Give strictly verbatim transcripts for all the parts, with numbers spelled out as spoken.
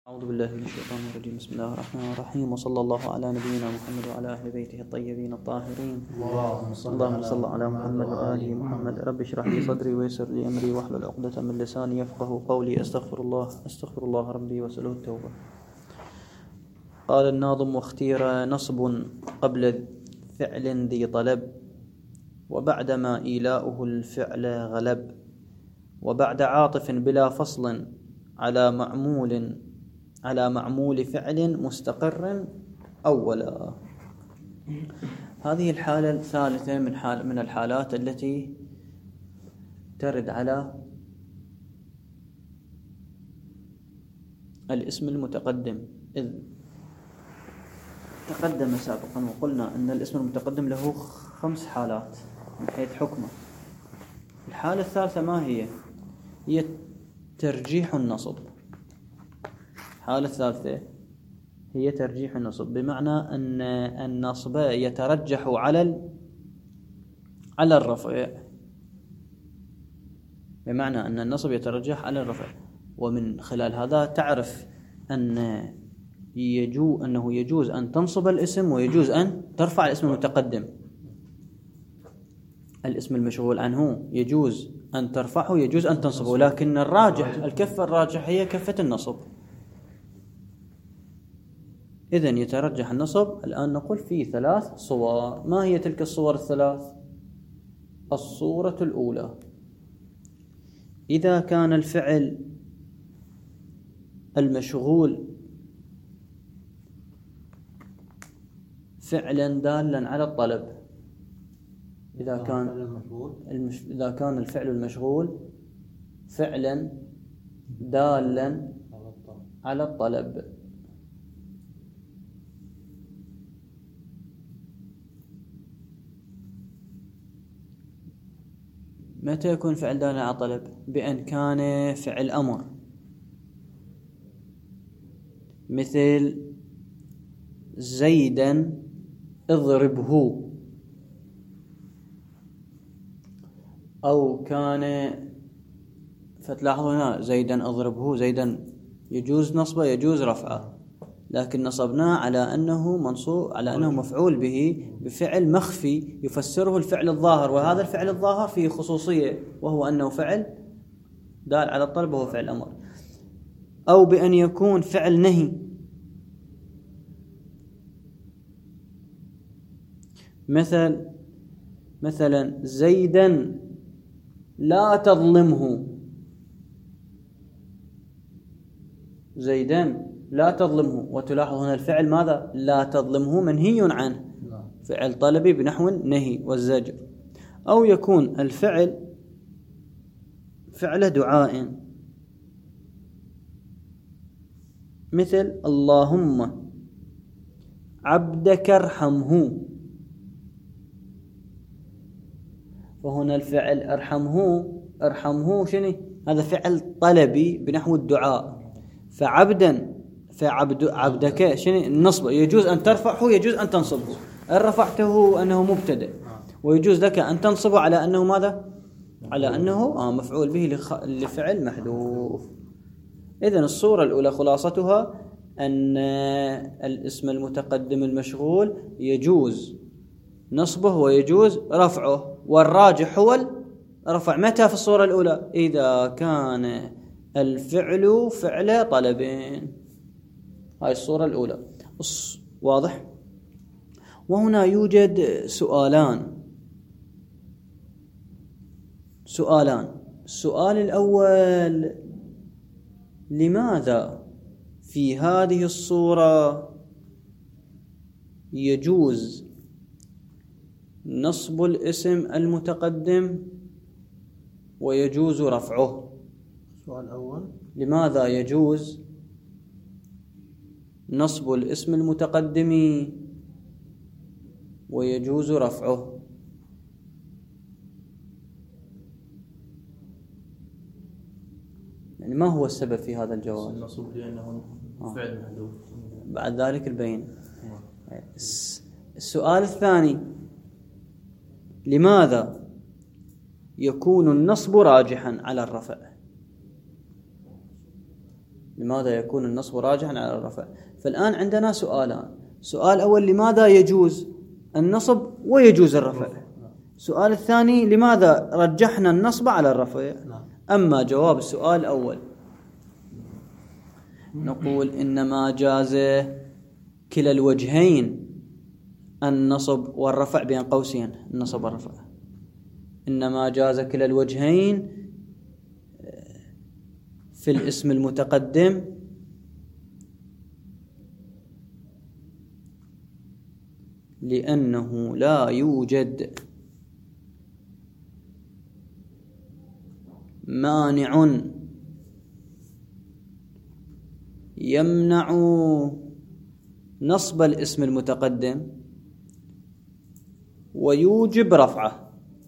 أعوذ بالله من الشيطان الرجيم. بسم الله الرحمن الرحيم، وصلى الله على نبينا محمد وعلى أهل بيته الطيبين الطاهرين. اللهم صل على محمد وآله محمد. رب اشرح لي صدري ويسر لي أمري واحلل عقدة من لساني يفقهوا قولي. أستغفر الله أستغفر الله ربي وأسأله التوبة. قال الناظم: واختير نصب قبل فعل ذي طلب، وبعدما إيلاؤه الفعل غلب، وبعد عاطف بلا فصل على معمول على معمول فعل مستقر أولا. هذه الحالة الثالثة من حال من الحالات التي ترد على الاسم المتقدم، إذ تقدم سابقا وقلنا أن الاسم المتقدم له خمس حالات من حيث حكمه. الحالة الثالثة ما هي؟ هي ترجيح النصب. الحالة الثالثة هي ترجيح النصب، بمعنى أن النصب يترجح على على الرفع، بمعنى أن النصب يترجح على الرفع. ومن خلال هذا تعرف أن يجو أنه يجوز أن تنصب الاسم ويجوز أن ترفع الاسم المتقدم. الاسم المشغول عنه يجوز أن ترفعه يجوز أن تنصبه، لكن الراجح الكفة الراجح هي كفة النصب. إذن يترجح النصب. الآن نقول في ثلاث صور. ما هي تلك الصور الثلاث؟ الصورة الأولى: إذا كان الفعل المشغول فعلا دالا على الطلب. إذا كان المش... إذا كان الفعل المشغول فعلا دالا على الطلب. متى يكون فعل دالا على الطلب؟ بأن كان فعل أمر، مثل زيدا اضربه، أو كان فتلاحظوا هنا زيدا اضربه، زيدا يجوز نصبه يجوز رفعه، لكن نصبناه على أنه منصوب، على أنه مفعول به بفعل مخفي يفسره الفعل الظاهر، وهذا الفعل الظاهر فيه خصوصية، وهو أنه فعل دال على الطلب وهو فعل أمر. أو بأن يكون فعل نهي، مثل مثلا زيدا لا تظلمه، زيدا لا تظلمه، وتلاحظ هنا الفعل ماذا؟ لا تظلمه منهي عنه، فعل طلبي بنحو النهي والزجر. أو يكون الفعل فعل دعاء، مثل اللهم عبدك ارحمه، فهنا الفعل ارحمه ارحمه شنو؟ هذا فعل طلبي بنحو الدعاء. فعبدا فعبد عبدك شنو؟ النصب يجوز أن ترفعه يجوز أن تنصبه. إن رفعته أنه مبتدأ، ويجوز لك أن تنصبه على أنه ماذا؟ على أنه آه مفعول به لخ... لفعل محذوف. إذن الصورة الأولى خلاصتها أن الاسم المتقدم المشغول يجوز نصبه ويجوز رفعه، والراجح هو الرفع. متى في الصورة الأولى؟ إذا كان الفعل فعل طلبين. هاي الصورة الأولى. واضح؟ وهنا يوجد سؤالان سؤالان السؤال الأول: لماذا في هذه الصورة يجوز نصب الاسم المتقدم ويجوز رفعه؟ السؤال الأول: لماذا يجوز نصب الاسم المتقدم ويجوز رفعه؟ يعني ما هو السبب في هذا الجواب؟ النصب لأنه فعل محذوف. بعد ذلك البين. السؤال الثاني: لماذا يكون النصب راجحا على الرفع؟ لماذا يكون النصب راجحا على الرفع؟ فالآن عندنا سؤالان. سؤال أول: لماذا يجوز النصب ويجوز الرفع؟ السؤال الثاني: لماذا رجحنا النصب على الرفع؟ أما جواب السؤال الأول نقول إنما جاز كلا الوجهين، النصب والرفع بين قوسين، النصب والرفع، إنما جاز كلا الوجهين في الاسم المتقدم لأنه لا يوجد مانع يمنع نصب الاسم المتقدم ويوجب رفعه.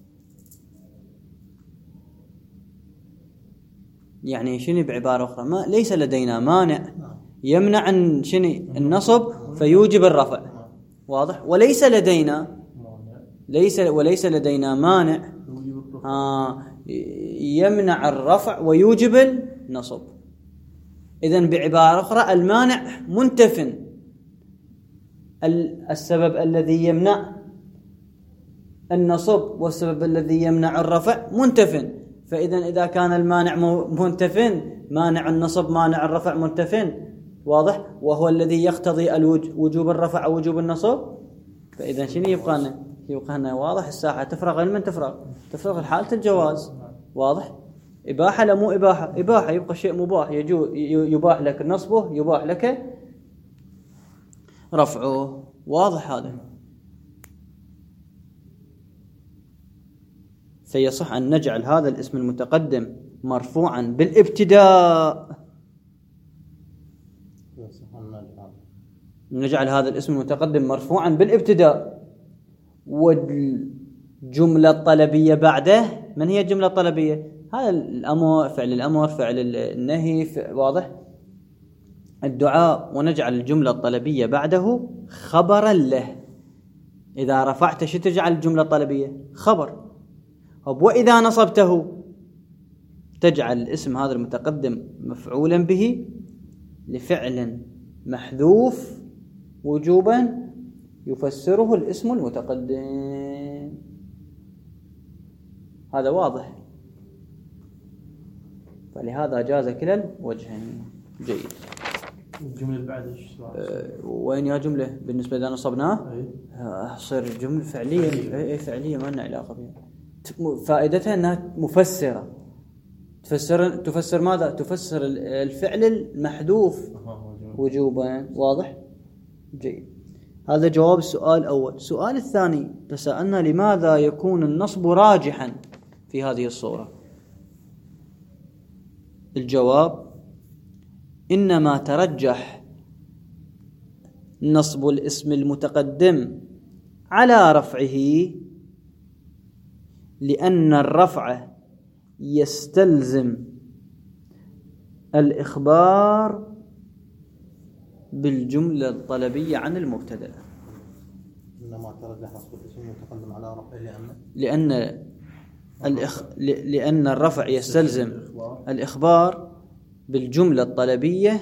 يعني شنو بعبارة أخرى؟ ما ليس لدينا مانع يمنع عن شنو النصب فيوجب الرفع، واضح؟ وليس لدينا ليس وليس لدينا مانع آه يمنع الرفع ويوجب النصب. إذن بعبارة أخرى المانع منتف، السبب الذي يمنع النصب والسبب الذي يمنع الرفع منتف. فإذا إذا كان المانع منتف، مانع النصب مانع الرفع منتف، واضح؟ وهو الذي يقتضي وجوب الرفع أو وجوب النصب. فإذا شنو يبقى لنا؟ يبقى لنا واضح الساحة تفرغ علما تفرغ تفرغ حالة الجواز، واضح؟ إباحة لا مو إباحة؟ إباحة، يبقى شيء مباح، يجو يباح لك نصبه يباح لك رفعه، واضح هذا؟ فيصح أن نجعل هذا الاسم المتقدم مرفوعا بالابتداء، نجعل هذا الاسم المتقدم مرفوعا بالابتداء، والجملة الطلبية بعده. من هي الجملة الطلبية؟ هذا الأمر، فعل الأمر، فعل النهي، واضح؟ الدعاء. ونجعل الجملة الطلبية بعده خبرا له. إذا رفعت شو تجعل الجملة الطلبية؟ خبر. وإذا نصبته تجعل الاسم هذا المتقدم مفعولا به لفعل محذوف وجوبا يفسره الاسم المتقدم. هذا واضح؟ فلهذا جاز كلا الوجهين. جيد. الجملة اللي بعد ايش؟ أه وين يا جملة؟ بالنسبة إذا نصبناه تصير جملة فعلية. اي فعلية ما لنا علاقة بها. فائدتها أنها مفسرة، تفسر تفسر ماذا؟ تفسر الفعل المحذوف وجوبا، واضح؟ جيد. هذا جواب السؤال الأول. السؤال الثاني تساءلنا: لماذا يكون النصب راجحا في هذه الصورة؟ الجواب: إنما ترجح نصب الاسم المتقدم على رفعه لأن الرفع يستلزم الإخبار بالجملة الطلبية عن المبتدأ. إنما ترجح نصب الاسم المتقدم على رفعه لأن لأن الإخ... لأن الرفع يستلزم الإخبار بالجملة الطلبية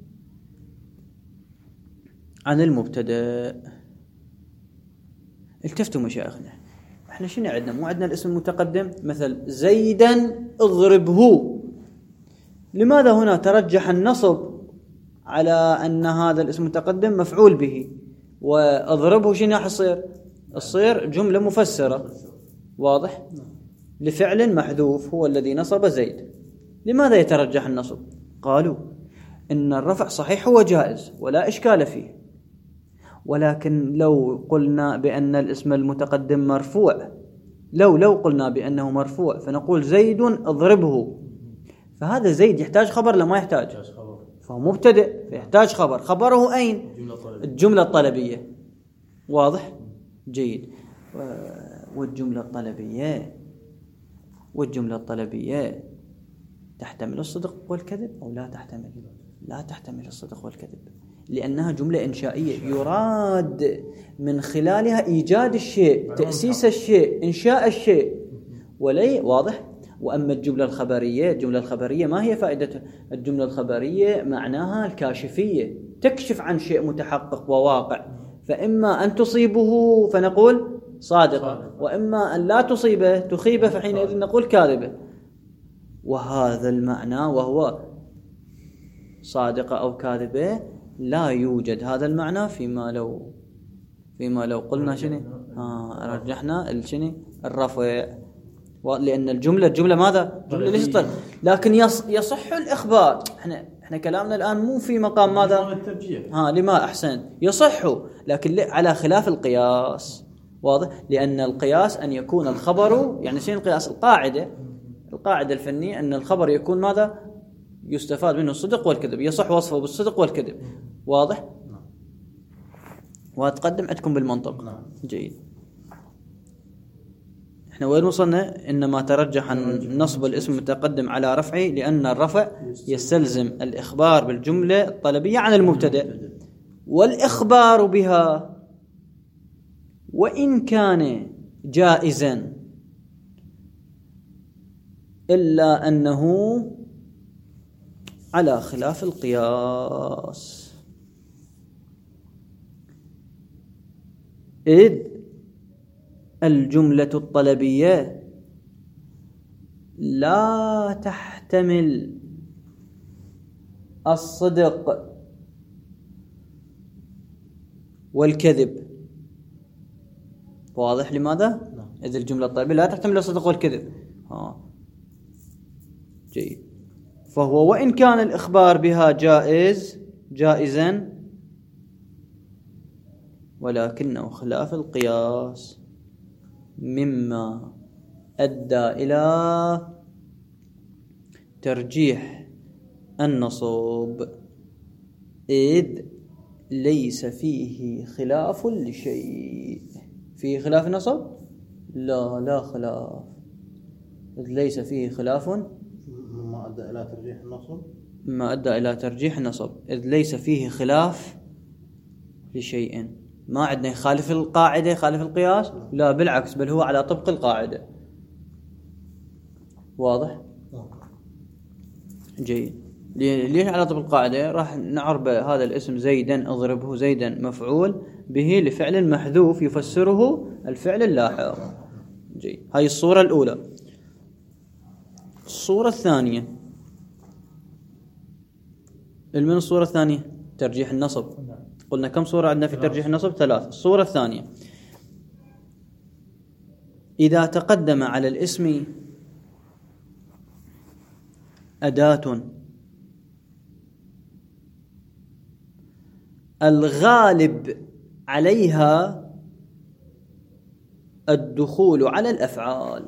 عن المبتدأ. التفتوا مشايخنا، احنا شنو عندنا؟ مو عندنا الاسم المتقدم مثل زيدا اضربه. لماذا هنا ترجح النصب على أن هذا الاسم المتقدم مفعول به، واضربه شنو راح يصير؟ تصير جملة مفسرة، واضح؟ لفعل محذوف هو الذي نصب زيد. لماذا يترجح النصب؟ قالوا إن الرفع صحيح هو جائز ولا إشكال فيه، ولكن لو قلنا بأن الاسم المتقدم مرفوع، لو لو قلنا بأنه مرفوع فنقول زيد اضربه، فهذا زيد يحتاج خبر لما يحتاج؟ فهو مبتدئ فيحتاج خبر. خبره أين؟ الجملة الطلبية، واضح؟ جيد. والجملة الطلبية والجملة الطلبية تحتمل الصدق والكذب أو لا تحتمل؟ لا تحتمل الصدق والكذب، لأنها جملة إنشائية يراد من خلالها إيجاد الشيء، تأسيس الشيء، إنشاء الشيء، ولي واضح؟ وأما الجملة الخبرية، الجملة الخبرية ما هي فائدتها؟ الجملة الخبرية معناها الكاشفية، تكشف عن شيء متحقق وواقع، فإما أن تصيبه فنقول صادقة، وإما أن لا تصيبه تخيبه فحينئذ نقول كاذبة. وهذا المعنى وهو صادقة أو كاذبة لا يوجد هذا المعنى فيما لو فيما لو قلنا شنو آه رجحنا الشنو الرفع، لأن الجملة الجملة ماذا؟ جملة ليست طلب، لكن يصح الإخبار. احنا احنا كلامنا الآن مو في مقام ماذا؟ ها لما أحسن يصح، لكن على خلاف القياس. واضح؟ لأن القياس أن يكون الخبر، يعني شنو القياس؟ القاعدة القاعدة الفنية أن الخبر يكون ماذا؟ يستفاد منه الصدق والكذب، يصح وصفه بالصدق والكذب. واضح؟ وأتقدم عندكم بالمنطق. جيد. احنا وين وصلنا؟ إنما ترجح نصب الاسم متقدم على رفعه لأن الرفع يستلزم الإخبار بالجملة الطلبية عن المبتدأ، والإخبار بها وإن كان جائزا إلا أنه على خلاف القياس، إذ الجملة الطلبية لا تحتمل الصدق والكذب. واضح لماذا؟ إذ الجملة الطلبية لا تحتمل الصدق والكذب. ها جيد. فهو وإن كان الإخبار بها جائز جائزا ولكنه خلاف القياس، مما أدى إلى ترجيح النصب، إذ ليس فيه خلاف لشيء. فيه خلاف النصب؟ لا لا خلاف، إذ ليس فيه خلاف ما أدى إلى ترجيح النصب ما أدى إلى ترجيح النصب إذ ليس فيه خلاف لشيء. ما عندنا يخالف القاعدة يخالف القياس، لا بالعكس، بل هو على طبق القاعدة. واضح؟ جيد. ليش على طبق القاعدة؟ راح نعرب هذا الاسم زيدا اضربه زيدا مفعول به لفعل محذوف يفسره الفعل اللاحق. جيد. هاي الصورة الأولى. الصورة الثانية، من الصورة الثانية ترجيح النصب. قلنا كم صورة عندنا في ترجيح النصب؟ ثلاث. الصورة الثانية، إذا تقدم على الاسم أداة الغالب عليها الدخول على الأفعال.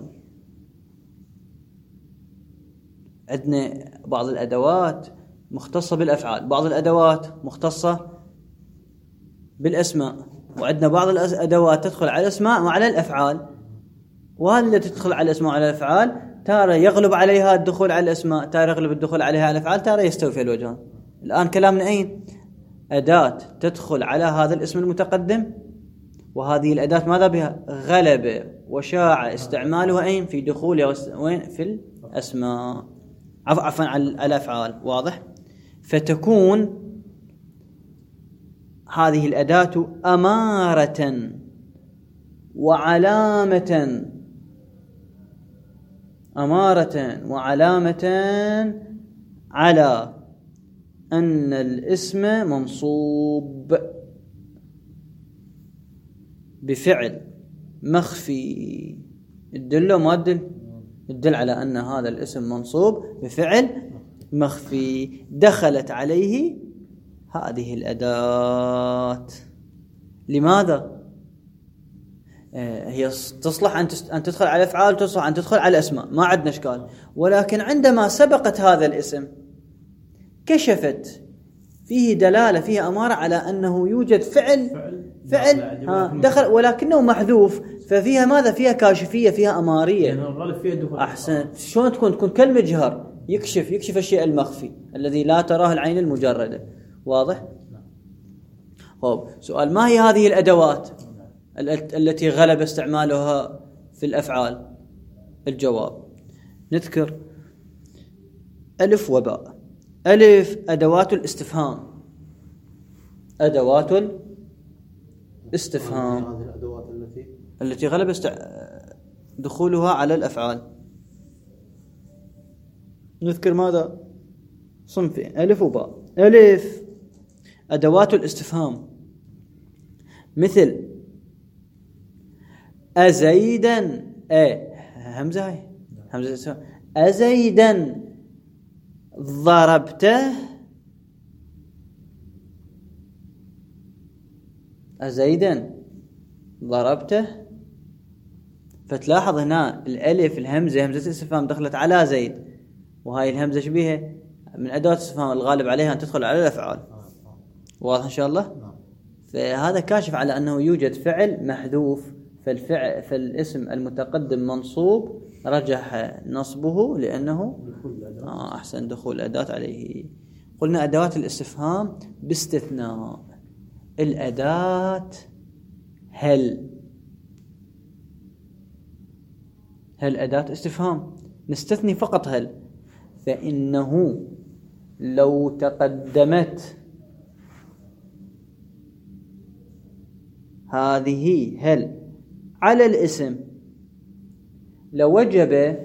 عندنا بعض الأدوات مختصة بالأفعال، بعض الأدوات مختصة بالأسماء، وعندنا بعض الأدوات تدخل على الأسماء وعلى الأفعال. وهذه التي تدخل على الأسماء وعلى الأفعال تارة يغلب عليها الدخول على الأسماء، تارة يغلب الدخول عليها على الأفعال، تارة يستوي في الوجهان. الآن كلامنا أين؟ أداة تدخل على هذا الاسم المتقدم، وهذه الأداة ماذا بها؟ غلبة وشاع استعمالها أين؟ في دخول وين؟ في الأسماء، عفوا على الأفعال. واضح؟ فتكون هذه الأداة أمارة وعلامة أمارة وعلامة على أن الاسم منصوب بفعل مخفي. الدل ما الدل؟ الدل على أن هذا الاسم منصوب بفعل مخفي دخلت عليه هذه الأداة. لماذا؟ آه هي تصلح أن أن تدخل على الأفعال، تصلح أن تدخل على الأسماء، ما عندنا إشكال. ولكن عندما سبقت هذا الاسم كشفت فيه دلالة، فيه أمارة على أنه يوجد فعل فعل ها دخل ولكنه محذوف، ففيها ماذا؟ فيها كاشفية، فيها أمارية. أحسنت. شلون تكون؟ تكون كالمجهر، يكشف يكشف الشيء المخفي الذي لا تراه العين المجردة. واضح؟ طيب سؤال، ما هي هذه الأدوات التي غلب استعمالها في الأفعال؟ الجواب، نذكر ألف وباء. ألف أدوات الاستفهام، أدوات الاستفهام هذه الأدوات التي التي غلب است... دخولها على الأفعال. نذكر ماذا؟ صنفين، ألف وباء. ألف أدوات الاستفهام مثل أزيدا، أ همزة هاي همزة استفهام، أزيدا ضربته، أزيدا ضربته. فتلاحظ هنا الألف الهمزة همزة الاستفهام دخلت على زيد، وهاي الهمزة شبيهة من أدوات الاستفهام الغالب عليها أن تدخل على الأفعال. واضح إن شاء الله؟ فهذا كاشف على أنه يوجد فعل محذوف، فالفعل فالاسم المتقدم منصوب رجح نصبه لأنه آه أحسن دخول أداة عليه. قلنا أدوات الاستفهام باستثناء الأداة هل. هل أداة استفهام، نستثني فقط هل، فإنه لو تقدمت هذه هل على الاسم لوجب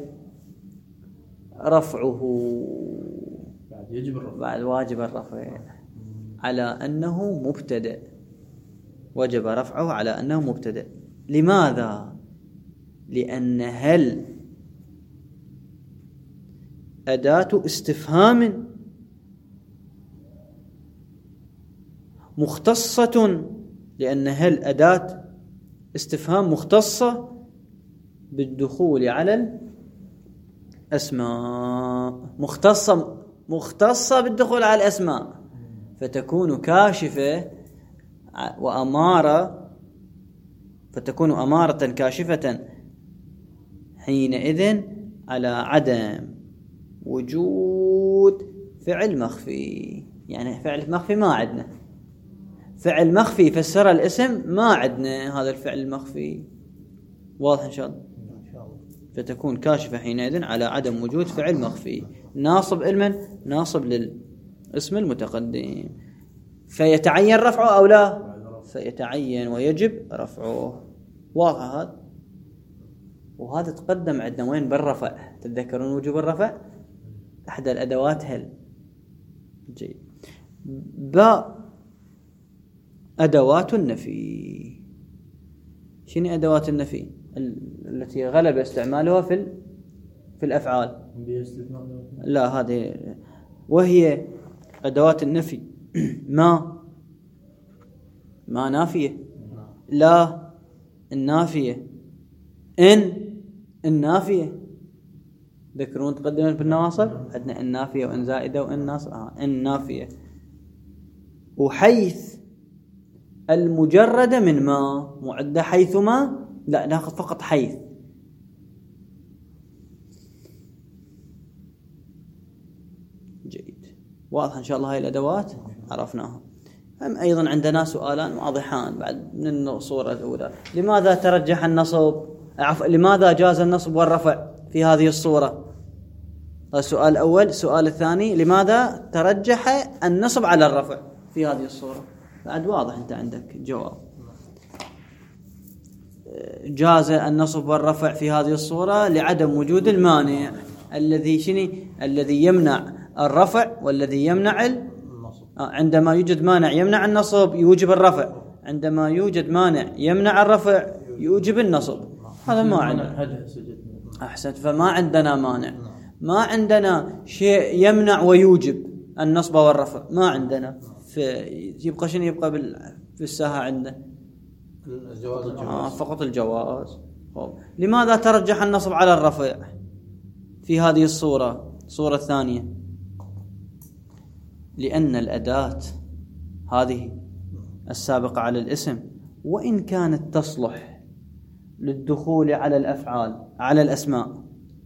رفعه، بعد يجب الرفع، بعد واجب الرفع على أنه مبتدأ، وجب رفعه على أنه مبتدأ. لماذا؟ لأن هل أداة استفهام مختصة، لأن هل أداة استفهام مختصة بالدخول على الأسماء، مختصة مختصة بالدخول على الأسماء، فتكون كاشفة وأمارة، فتكون أمارة كاشفة حينئذ على عدم وجود فعل مخفي. يعني فعل مخفي ما عندنا، فعل مخفي فسر الاسم ما عندنا هذا الفعل المخفي. واضح إن شاء الله؟ فتكون كاشفة حينئذ على عدم وجود فعل مخفي ناصب المن ناصب للاسم المتقدم، فيتعين رفعه أو لا؟ فيتعين ويجب رفعه. واضح هذا؟ وهذا تقدم عندنا وين؟ بالرفع. تتذكرون وجوب الرفع أحد الأدوات هل. جيد. باء أدوات النفي. شنو أدوات النفي التي غلب استعمالها في في الأفعال؟ لا، هذه وهي أدوات النفي ما ما نافية، لا النافية، إن النافية. ذكرون تقدمون بالنواصب عندنا النافية وإن زائدة وإن ناصب. آه إن نافية. وحيث المجردة من ما، معدة حيث ما، لا ناخذ فقط حيث. جيد. واضح إن شاء الله هاي الأدوات عرفناها. هم أيضا عندنا سؤالان واضحان بعد من الصورة الأولى. لماذا ترجح النصب، عفوا لماذا جاز النصب والرفع في هذه الصورة؟ السؤال الأول. السؤال الثاني لماذا ترجح النصب على الرفع في هذه الصورة؟ بعد واضح أنت عندك جواب. جاز النصب والرفع في هذه الصورة لعدم وجود المانع الذي شني الذي يمنع الرفع والذي يمنع النصب. عندما يوجد مانع يمنع النصب يوجب الرفع، عندما يوجد مانع يمنع الرفع يوجب النصب. هذا ما عندنا. أحسنت. فما عندنا مانع، ما عندنا شيء يمنع ويوجب النصب والرفع، ما عندنا. يبقى شنو يبقى في الساحة عندنا؟ الجواز. آه فقط الجواز. طب. لماذا ترجح النصب على الرفع في هذه الصورة، الصورة الثانية؟ لأن الأداة هذه السابقة على الاسم وإن كانت تصلح للدخول على الأفعال على الأسماء،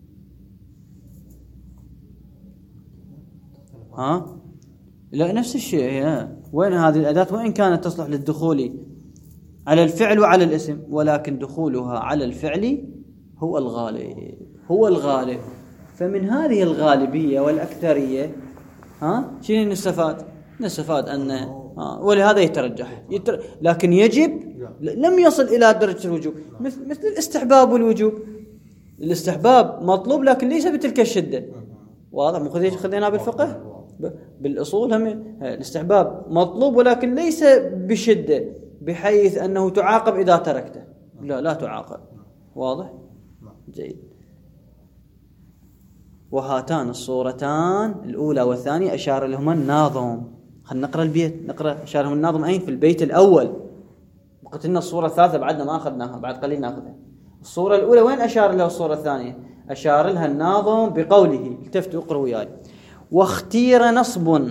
ها لا نفس الشيء. وين هذه الأداة وإن كانت تصلح للدخول على الفعل وعلى الاسم، ولكن دخولها على الفعل هو الغالب، هو الغالب. فمن هذه الغالبية والأكثرية ها شنو نستفاد؟ نستفاد أن ها ولهذا يترجح يتر... لكن يجب لم يصل إلى درجة الوجوب، مثل مثل الاستحباب والوجوب. الاستحباب مطلوب لكن ليس بتلك الشدة. واضح؟ مو خذيناه بالفقه بالأصول هم الاستحباب مطلوب ولكن ليس بشدة بحيث أنه تعاقب إذا تركته، لا لا تعاقب. واضح؟ جيد. وهاتان الصورتان الأولى والثانية أشار لهما الناظم. خلينا نقرأ البيت، نقرأ أشار لهم الناظم أين؟ في البيت الأول. بقت لنا الصورة الثالثة بعدنا ما أخذناها، بعد قليل نأخذها. الصورة الأولى وين أشار لها الصورة الثانية؟ أشار لها الناظم بقوله، التفتوا اقرأوا وياي: واختير نصب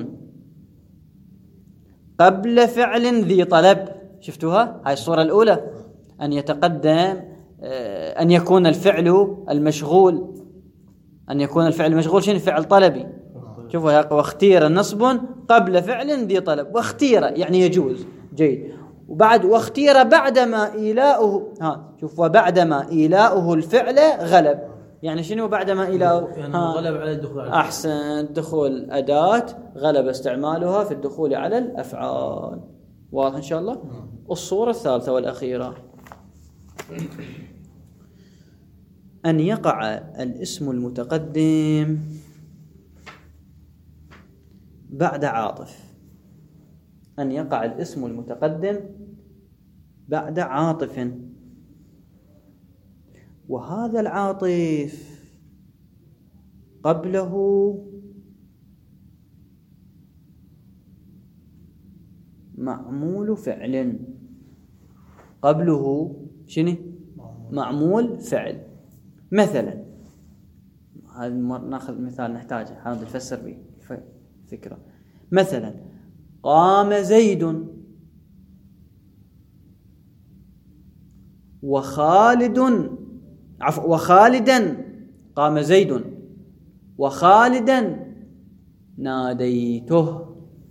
قبل فعل ذي طلب. شفتوها؟ هاي الصورة الأولى، أن يتقدم أن يكون الفعل المشغول أن يكون الفعل المشغول شنو؟ فعل طلبي. شوفوا: واختير نصب قبل فعل ذي طلب. واختير يعني يجوز. جيد. وبعد واختير بعدما إيلاؤه، ها شوف، وبعدما إيلاؤه الفعل غلب. يعني شنو بعدما إيلاؤه؟ يعني غلب على الدخول على أحسن، دخول أداة غلب استعمالها في الدخول على الأفعال. واضح إن شاء الله؟ الصورة الثالثة والأخيرة: أن يقع الاسم المتقدم بعد عاطف. أن يقع الاسم المتقدم بعد عاطف، وهذا العاطف قبله معمول فعل. قبله شنو؟ معمول فعل. مثلا هذا ناخذ مثال نحتاجه، هذا نفسر به فكرة. مثلا قام زيد وخالد، عفوا وخالدا. قام زيد وخالدا ناديته.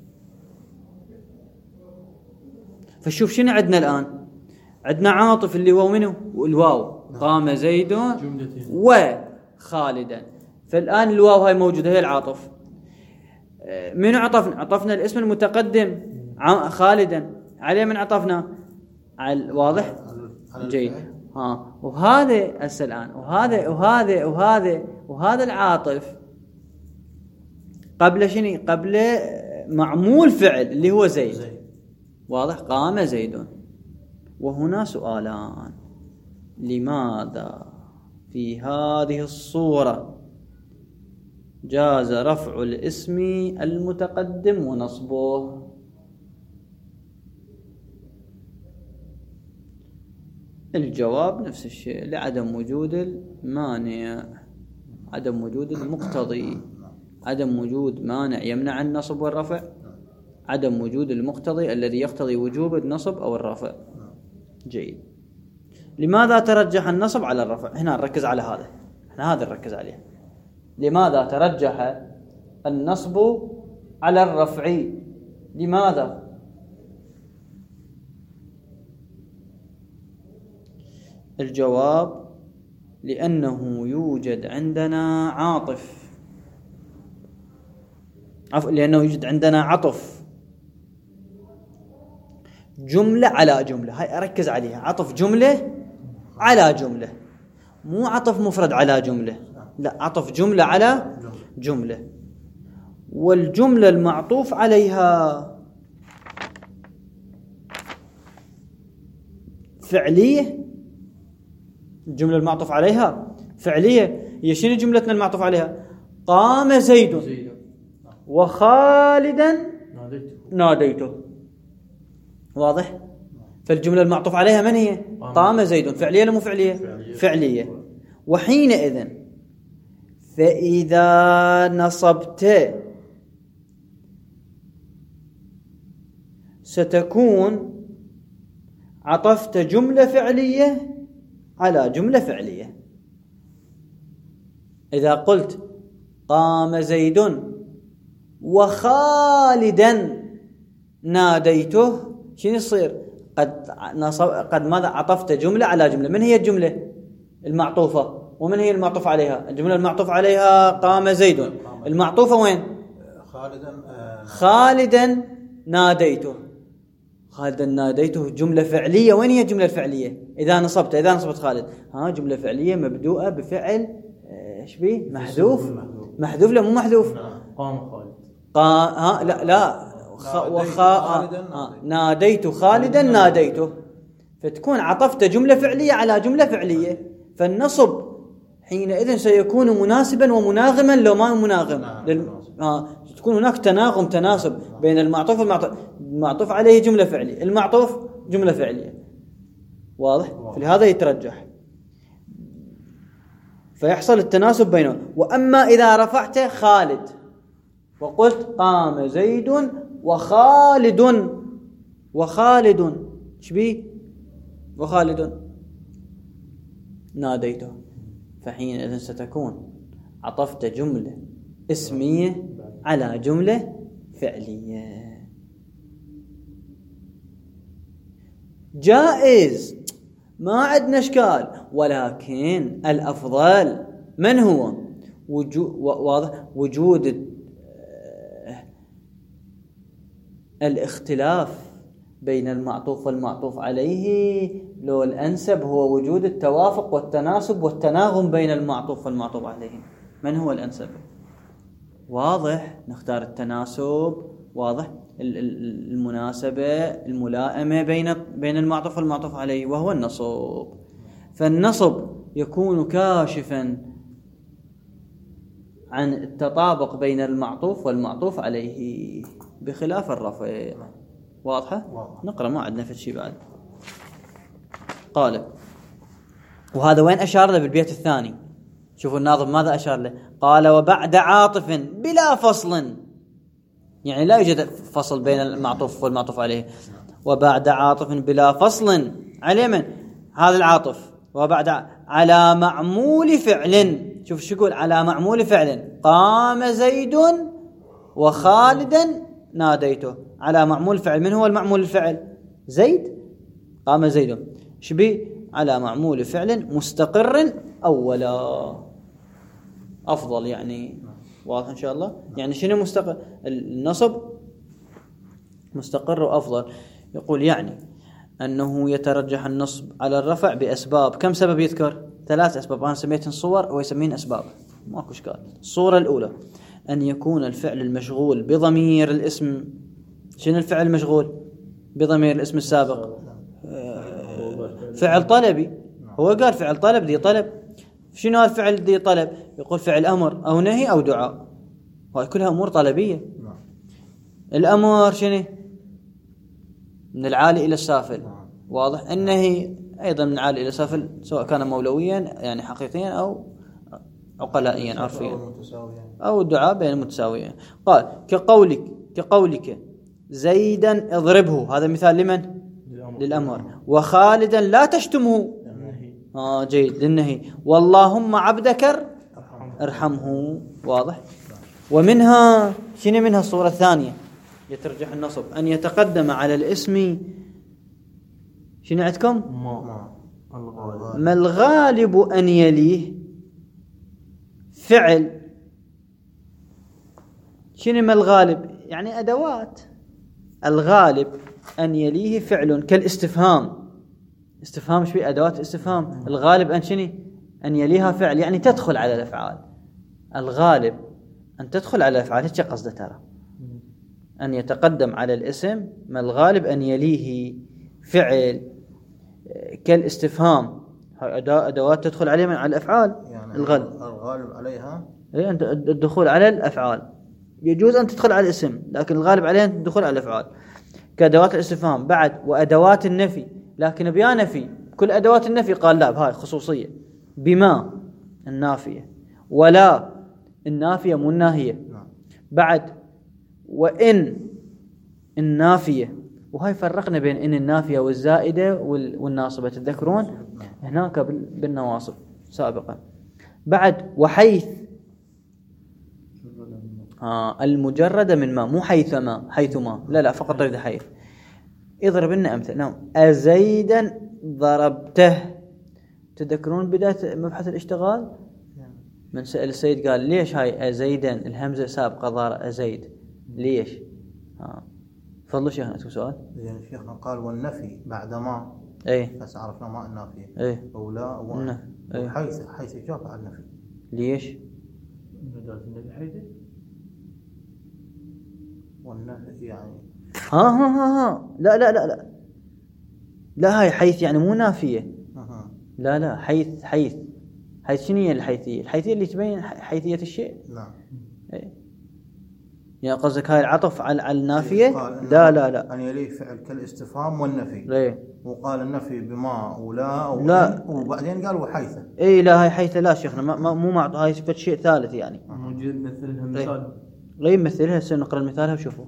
فشوف شنو عندنا الآن؟ عندنا عاطف اللي هو منه والواو، قام زيد وخالدا. فالآن الواو هاي موجودة هي العاطف. من عطفنا؟ عطفنا الاسم المتقدم خالدا، عليه من عطفنا على واضح. جيد. ها وهذا هسه الآن وهذا وهذا وهذا وهذا العاطف قبل شنو؟ قبل معمول فعل اللي هو زيد. واضح؟ قام زيد. وهنا سؤالان: لماذا في هذه الصورة جاز رفع الاسم المتقدم ونصبه؟ الجواب نفس الشيء: لعدم وجود المانع، عدم وجود المقتضي. عدم وجود مانع يمنع النصب والرفع، عدم وجود المقتضي الذي يقتضي وجوب النصب أو الرفع. جيد. لماذا ترجح النصب على الرفع؟ هنا نركز على هذا، هنا هذا نركز عليه. لماذا ترجح النصب على الرفع؟ لماذا؟ الجواب: لأنه يوجد عندنا عاطف، عفوا لأنه يوجد عندنا عطف، جملة على جملة. هاي أركز عليها، عطف جملة على جملة، مو عطف مفرد على جملة، لا، عطف جملة على جملة. والجملة المعطوف عليها فعلية. الجملة المعطوف عليها فعلية. هي شنو جملتنا المعطوف عليها؟ قام زيد وخالدا ناديته. واضح؟ فالجملة المعطوف عليها من هي؟ قام زيد. فعلية ولا مو فعلية؟ فعلية. فعلية. وحينئذ فإذا نصبت ستكون عطفت جملة فعلية على جملة فعلية. إذا قلت قام زيد وخالدا ناديته، شنو يصير؟ قد نصب قد ماذا؟ عطفت جملة على جملة. من هي الجملة المعطوفة؟ ومن هي المعطوف عليها؟ الجملة المعطوف عليها قام زيد. المعطوفة وين؟ خالدا آه خالدا ناديته. خالدا ناديته جملة فعلية. وين هي الجملة الفعلية؟ إذا نصبت إذا نصبت خالد ها جملة فعلية مبدوءة بفعل ايش بيه؟ محذوف. محذوف لا مو محذوف. قام خالد. قا ها لا لا خ... وخا ها ناديت خالدا ناديته. فتكون عطفت جملة فعلية على جملة فعلية، فالنصب حينئذ سيكون مناسبا ومناغما لو ما مناغم. لل... ها تكون هناك تناغم تناسب بين المعطوف والمعطوف. المعطوف عليه جملة فعلية، المعطوف جملة فعلية. واضح؟ فلهذا يترجح فيحصل التناسب بينهم. وأما إذا رفعت خالد وقلت قام زيد وخالد وخالد شبيه وخالد ناديته، فحينئذ ستكون عطفت جملة اسمية على جملة فعلية. جائز ما عندنا اشكال، ولكن الافضل من هو وجود واضح وجود الاختلاف بين المعطوف والمعطوف عليه، لو الانسب هو وجود التوافق والتناسب والتناغم بين المعطوف والمعطوف عليه. من هو الانسب؟ واضح نختار التناسب، واضح المناسبة الملائمة بين بين المعطوف والمعطوف عليه، وهو النصب. فالنصب يكون كاشفا عن التطابق بين المعطوف والمعطوف عليه بخلاف الرفع. واضحة؟ نقرأ ما عندنا في شيء بعد. قال وهذا وين أشار له؟ بالبيت الثاني. شوفوا الناظم ماذا أشار له. قال وبعد عاطف بلا فصل، يعني لا يوجد فصل بين المعطوف والمعطوف عليه. وبعد عاطف بلا فصل على من؟ هذا العاطف. وبعد على معمول فعل. شوف شو يقول؟ على معمول فعل. قام زيد وخالدا ناديته. على معمول فعل. من هو المعمول الفعل؟ زيد. قام زيد شبيه على معمول فعل مستقر أولا. أفضل يعني. واضح إن شاء الله. يعني شنو مستقر؟ النصب مستقر وأفضل. يقول يعني أنه يترجح النصب على الرفع بأسباب. كم سبب يذكر؟ ثلاث أسباب. أنا سميتهم صور ويسمين أسباب، ماكو إشكال. الصورة الأولى أن يكون الفعل المشغول بضمير الاسم. شنو الفعل المشغول بضمير الاسم السابق؟ فعل طلبي. هو قال فعل طلب ذي طلب. شنو هذا الفعل ذي طلب؟ يقول فعل أمر أو نهي أو دعاء، وهي كلها أمور طلبية. الأمر شنو؟ من العالي إلى السافل. واضح. النهي أيضا من العالي إلى السافل، سواء كان مولويا يعني حقيقيا أو عقلائيا عرفيا، أو الدعاء بين المتساويين. قال كقولك كقولك زيدا اضربه، هذا مثال لمن؟ للأمر. وخالدا لا تشتمه، آه جيد للنهي. واللهم عبدك ارحمه. واضح. ومنها شنو؟ منها الصورة الثانية يترجح النصب أن يتقدم على الاسم شنو عندكم؟ ما الغالب. ما الغالب أن يليه فعل. شنو ما الغالب؟ يعني أدوات. الغالب أن يليه فعل كالاستفهام. استفهام شو؟ أدوات استفهام. الغالب أن شنو؟ أن يليها فعل، يعني تدخل على الأفعال. الغالب أن تدخل على الأفعال. هيك قصده ترى. أن يتقدم على الاسم ما الغالب أن يليه فعل كالاستفهام. هاي أدوات تدخل عليها على الأفعال. يعني الغالب الغالب عليها إيه أنت الدخول على الأفعال. يجوز أن تدخل على الاسم، لكن الغالب عليها الدخول على الأفعال كأدوات الاستفهام. بعد وأدوات النفي، لكن بيا نفي. كل أدوات النفي قال لا، بهاي خصوصية. بما النافية، ولا النافية مو الناهية. بعد وإن النافية، وهاي فرقنا بين إن النافية والزائدة والناصبة، تذكرون هناك بالنواصب سابقا. بعد وحيث آه المجردة من ما، مو حيثما. حيثما لا لا، فقط تريد حيث. اضرب لنا أمثل. نعم. أزيدا ضربته، تذكرون بداية مبحث الاشتغال من سأل السيد قال ليش هاي أزيدا الهمزة سابقة ضارة أزيد ليش؟ ها فضلوا شيخنا أنتم سؤال؟ يعني شيخنا قال والنفي بعد ما إيه بس عرفنا ما النافية إيه أو لا و... إيه. حيث حيث جاء على النفي ليش؟ بدأت النبي حيث والنفي يعني ها ها ها ها لا لا لا لا لا هاي حيث يعني مو نافية أها. لا لا حيث حيث حيث شنو هي الحيثية؟ الحيثية اللي تبين حيثية الشيء. نعم. إيه. يعني قصدك هاي العطف على على النافية؟ لا لا لا أن يليه فعل كالاستفهام والنفي. ليه؟ وقال النفي بما ولا أو لا. وبعدين قال وحيث. إيه لا هاي حيث لا شيخنا ما ما مو مع هاي صفة شيء ثالث يعني. موجود مثلها مثال. غير مثلها هسه نقرأ المثال وشوفوا.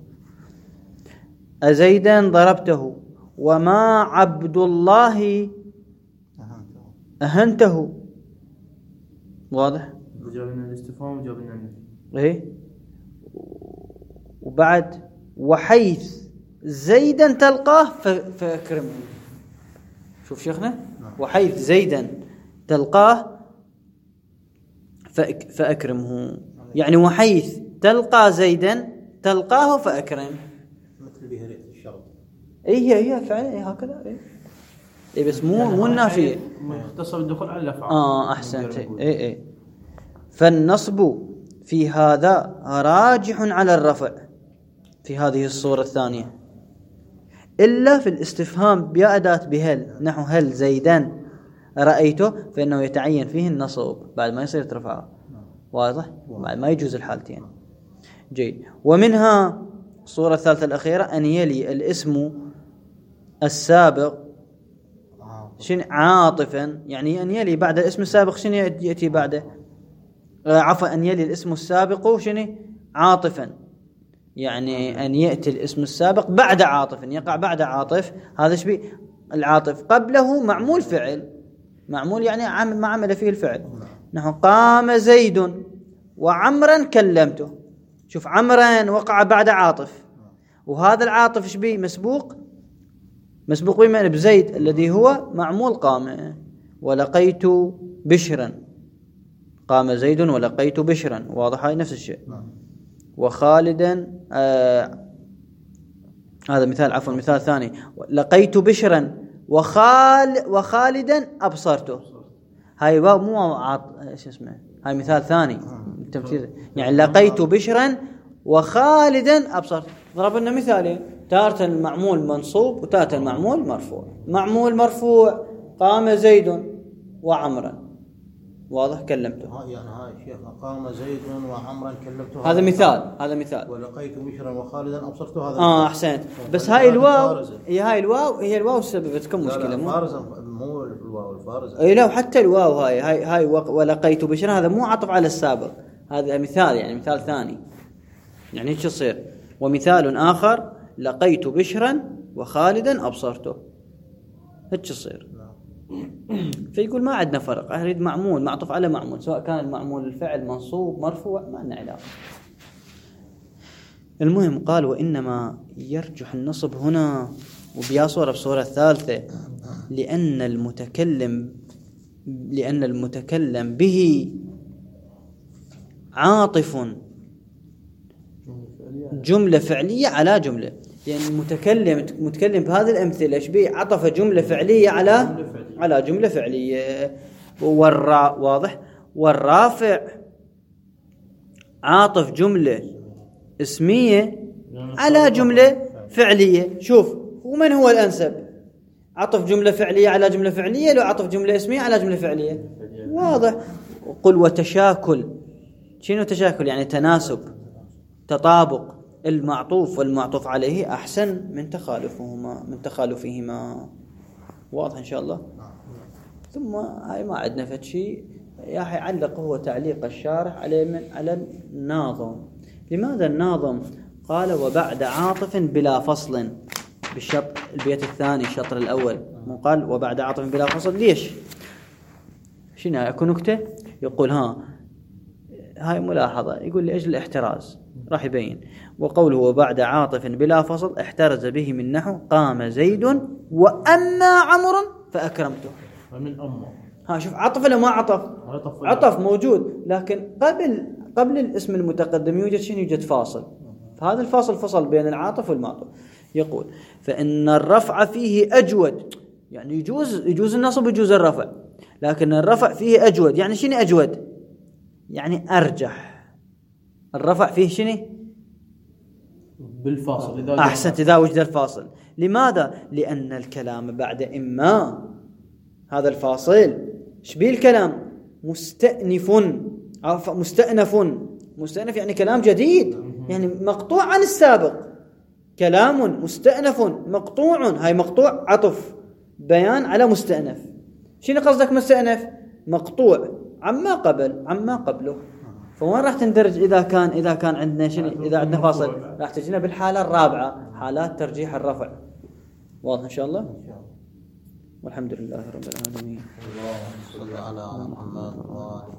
أزيدا ضربته وما عبد الله أهنته. واضح؟ جاب لنا الاستفهام وجاب لنا النفي. إيه. وبعد وحيث زيدا تلقاه فأكرمه. شوف شيخنا وحيث زيدا تلقاه فأك فأكرمه يعني وحيث تلقى زيدا تلقاه فأكرم مثل بهرية الشرط. اي هي هي فعلا إيه هكذا اي إيه بس مو مو النافيه مختصر الدخول على الافعال. اه احسنت اي اي فالنصب في هذا راجح على الرفع في هذه الصورة الثانية إلا في الاستفهام بأداة بهل نحو هل زيدا رأيته فإنه يتعين فيه النصب بعد ما يصير ترفعه. واضح؟ بعد ما يجوز الحالتين. جيد. ومنها الصورة الثالثة الأخيرة أن يلي الاسم السابق شن عاطفا يعني أن يلي بعد الاسم السابق شنو يأتي بعده آه عفوا أن يلي الاسم السابق شنو عاطفا يعني أن يأتي الاسم السابق بعد عاطف يقع بعد عاطف. هذا شبيه العاطف قبله معمول فعل معمول يعني عمل ما عمل فيه الفعل نحو قام زيد وعمرا كلمته. شوف عمرا وقع بعد عاطف وهذا العاطف شبيه مسبوق مسبوق بمعنى بزيد الذي هو معمول قام. ولقيت بشرا قام زيد ولقيت بشرا. واضح هاي نفس الشيء. وخالدا آه هذا مثال عفوا مثال ثاني لقيت بشرا وخال وخالدا أبصرته. هاي واو مو عط ايش اسمه هاي مثال ثاني تمثيل يعني لقيت بشرا وخالدا أبصرته. ضربنا مثالين تارة المعمول منصوب وتارة المعمول مرفوع. معمول مرفوع قام زيد وعمرا. واضح كلمته. ها يعني هاي شيخنا قام زيد وعمرا كلمته. هذا مثال هذا مثال. ولقيت بشرا وخالدا أبصرته. هذا اه احسنت. بس هاي الواو هي هاي الواو هي الواو سببت لكم مشكله مو الفارزه مو الواو الفارزه. اي لا حتى الواو هاي هاي هاي ولقيت بشرا هذا مو عطف على السابق. هذا مثال يعني مثال ثاني يعني ايش يصير. ومثال آخر لقيت بشرا وخالدا أبصرته ايش يصير. فيقول ما عندنا فرق أريد معمول معطوف على معمول سواء كان المعمول الفعل منصوب مرفوع ما لنا علاقة. المهم قال وإنما يرجح النصب هنا وبيا صورة بصورة الثالثة لأن المتكلم لأن المتكلم به عاطف جملة فعلية على جملة. يعني المتكلم متكلم بهذه الأمثلة شبيه عطف جملة فعلية على على جملة فعلية. والرا واضح. والرافع عاطف جملة اسمية على جملة فعلية. شوف ومن هو الأنسب عطف جملة فعلية على جملة فعلية لو عطف جملة اسمية على جملة فعلية. واضح. قل وتشاكل شنو تشاكل يعني تناسب تطابق المعطوف والمعطوف عليه أحسن من تخالفهما من تخالفهما. واضح إن شاء الله. ثم هاي ما عندنا فد شيء يا حي علق هو تعليق الشارح على من على الناظم. لماذا الناظم قال وبعد عاطف بلا فصل بالشط البيت الثاني الشطر الأول مو قال وبعد عاطف بلا فصل ليش شنو يكون نكتة يقول ها هاي ملاحظة يقول لأجل الاحتراز راح يبين. وقوله وبعد عاطف بلا فصل احترز به من نحو قام زيد وأما عمر فأكرمته. من أما ها شوف عطف ولا ما عطف؟ عطف عطف موجود، لكن قبل قبل الاسم المتقدم يوجد شنو؟ يوجد فاصل. فهذا الفاصل فصل بين العاطف والمعطوف. يقول فإن الرفع فيه أجود، يعني يجوز يجوز النصب يجوز الرفع، لكن الرفع فيه أجود. يعني شنو أجود؟ يعني أرجح. الرفع فيه شنو؟ بالفاصل إذا أحسنت، إذا وجد الفاصل. لماذا؟ لأن الكلام بعد إما هذا الفاصل شبيه الكلام مستأنف أو مستأنف. مستأنف يعني كلام جديد، يعني مقطوع عن السابق. كلام مستأنف مقطوع، هاي مقطوع عطف بيان على مستأنف. شنو قصدك مستأنف؟ مقطوع عما قبل عما قبله. فوين راح تندرج إذا كان إذا كان عندنا شنو؟ إذا عندنا فاصل راح تجينا بالحالة الرابعة، حالات ترجيح الرفع. واضح إن شاء الله؟ والحمد لله رب العالمين. اللهم صل على محمد وآله.